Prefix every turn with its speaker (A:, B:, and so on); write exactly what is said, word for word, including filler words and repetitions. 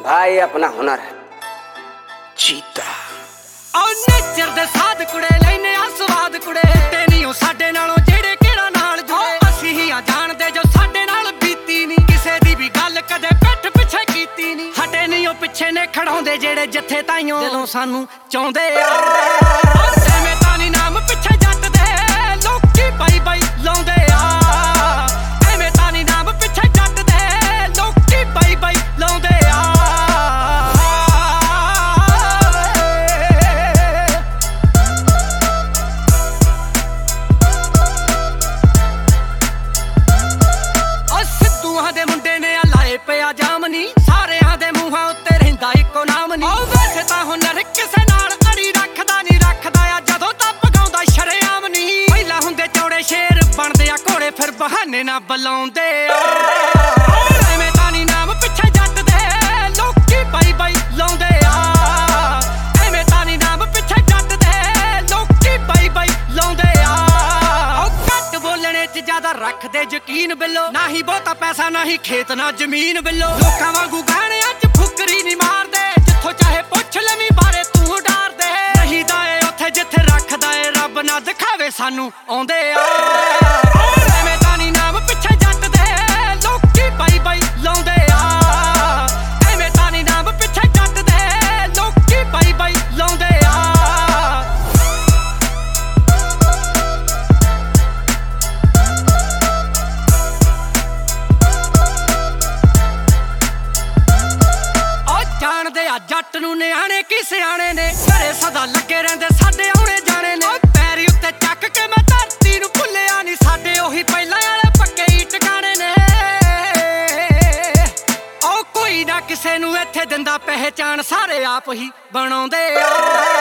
A: भाई अपना हुनर है चीता
B: और नेचर दे साध कुड़े लेने आ स्वाद कुड़े ते नहीं हो साडे नालों जेड़े केड़ा नाल जुड़े असी ही आ जानदे जो साडे नाल बीती नहीं किसे दी भी गल कदे पिठ पिछे कीती नहीं हटे नहीं ओ पिछे ने खड़ाउंदे जेड़े जथे ताईओ दिलों सानू चाहुंदे आ एवें तां नी नाम पिछे जट दे लोकी बाई बाई लाउंदे आ एवें तां नी नाम पिछे जट दे लोकी बाई बाई लाउंदे आ दे मुंडे ने लाए पिया जामनी सारियां दे मूहां उत्ते रहिंदा इको नाम नी ओ वैसे तां हुनर किसे नाल अड़ी रखदा नी रखदा आ जदों तप गाउंदा शरेआम नी पहिला हुंदे चौड़े शेर बनदे आ घोड़े फिर बहाने ना बुलाउंदे आ एवें तां नी नाम पिछे जट दे लोकी बाई बाई लाउंदे आ एवें तां नी नाम पिछे जट दे लोकी बाई बाई लाउंदे आ ज्यादा रख दे यकीन बिलो ना ही बहुता पैसा ना ही खेत ना जमीन बिलो लोकां वांगू गाने अज फुकरी नहीं मार दे जिथों चाहे पुछ लवी बारे तू डार दे नहीं दाए उथे जिथे रखदा ए रब ना दिखावे सानू आउंदे आ एवें तां नी नाम पिछे जट दे लोकी बाई बाई लाउंदे आ एवें तां नी नाम पिछे जट दे लोकी बाई बाई लाउंदे आ जानदे आ जट नूं निआणे की सियाणे ने घरे सदा लगे रहिंदे साडे आउणे जाणे ने पैरी उत्ते चक के मैं धरती नूं भुल्लिया नहीं साडे ओही पहिलां वाले पक्के ही टिकाणे ने ओ कोई ना किसे नूं इत्थे दिंदा पहचान सारे आप ही बनाउंदे आ